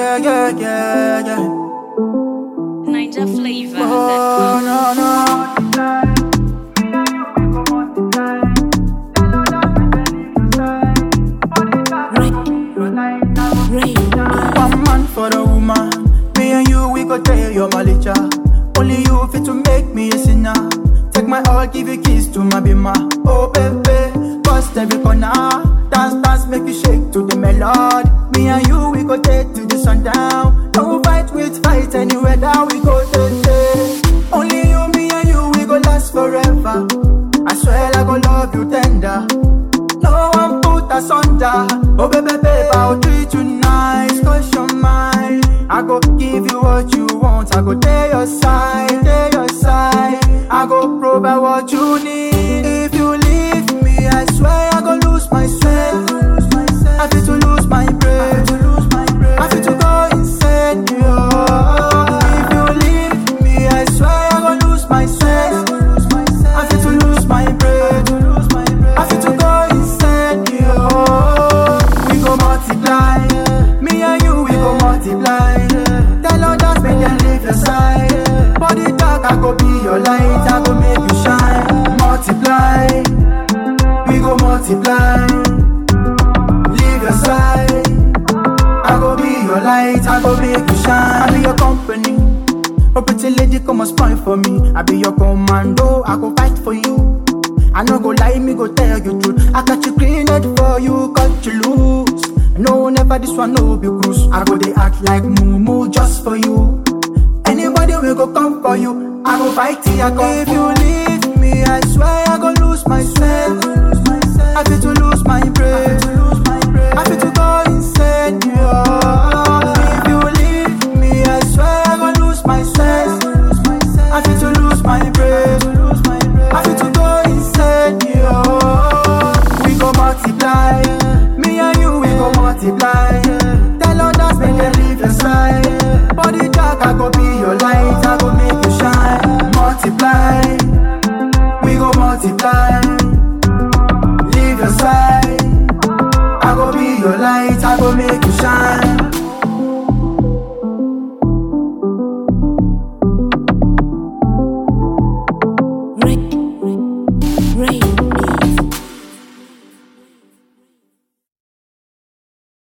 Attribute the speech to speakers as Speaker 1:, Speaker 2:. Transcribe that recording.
Speaker 1: yeah.
Speaker 2: Niger flavor.
Speaker 1: Oh, no. One man for a woman, me and you, we go tell your malicha. Only you fit to make me a sinner. Take my all, give you keys to my bima. Oh baby, bust every corner. Dance, make you shake to the melody. Me and you, we go take to the sundown. No fight with fight anywhere that we go take. Only you, me and you, we go last forever. I swear I go love you tender. No one put us under. Oh baby, I'll treat you nice, cause you're mine. I go give you what you want. I go tell your side. I go provide what you need. If you leave me, I swear I go lose my strength. I feel to lose my breath. I feel to go insane. If you leave me, I swear I go lose my strength. I feel to lose my breath. I feel to go insane. We go multiply. Me and you, we go multiply. Tell others, make them leave your side. Body talk, I go be your light. I go make you shine. Multiply. We go multiply. Leave your side. I go be your light. I go make you shine. I be your company. Oh pretty lady, come and spoil for me. I be your commando. I go fight for you. I no go lie, me go tell you truth. I got you clean it for you, cut you loose. No, never this one, no be cruise. I go they act like moo just for you. Anybody will go come for you. I go fight till I come. If you leave me, I swear I go lose my strength.